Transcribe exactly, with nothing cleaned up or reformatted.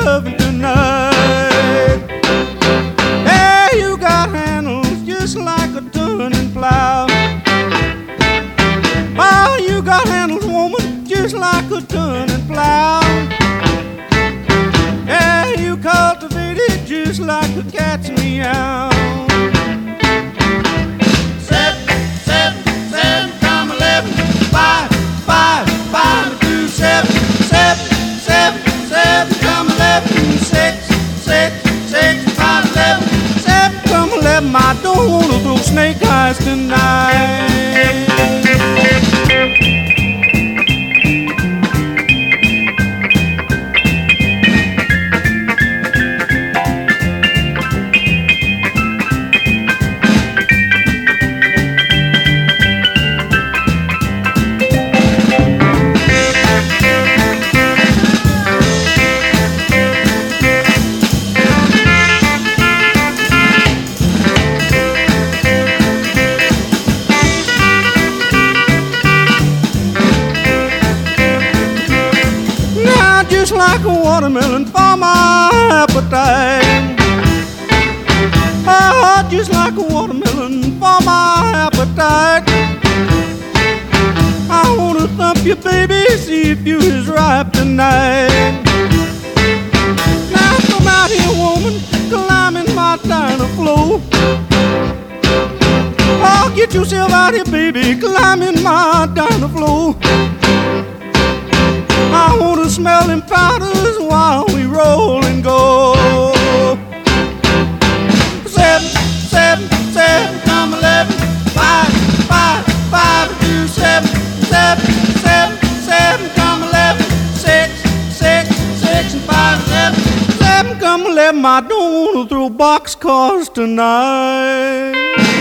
loving tonight. Yeah, you got handles just like a turning plow. Oh, you got handles, woman, just like a turning plow. Yeah, you cultivate it just like a cat's meow. Seven, seven, seven, come eleven, five, five, five, two, seven, seven, seven, seven, come eleven, six, six, six, five, eleven, seven, come eleven. I don't wanna throw snake eyes tonight. Just like a watermelon for my appetite. Oh, just like a watermelon for my appetite. I wanna thump you, baby, see if you is ripe tonight. Now come out here, woman, climb in my diner flow. Oh, get yourself out here, baby, climb in my diner flow. I wanna smell them powders while we roll and go. Seven, seven, seven, come eleven, five, five, five, two, seven, seven, seven, seven, come eleven, six, six, six, and five, seven, seven, come eleven. I don't wanna throw boxcars tonight.